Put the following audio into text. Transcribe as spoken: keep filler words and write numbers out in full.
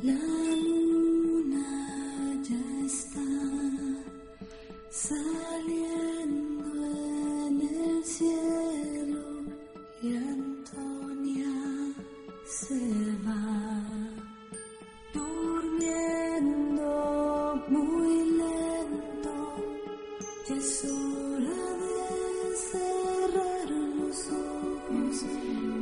La luna ya está saliendo en el cielo y Antonia se va durmiendo muy lento. Es hora de cerrar los ojos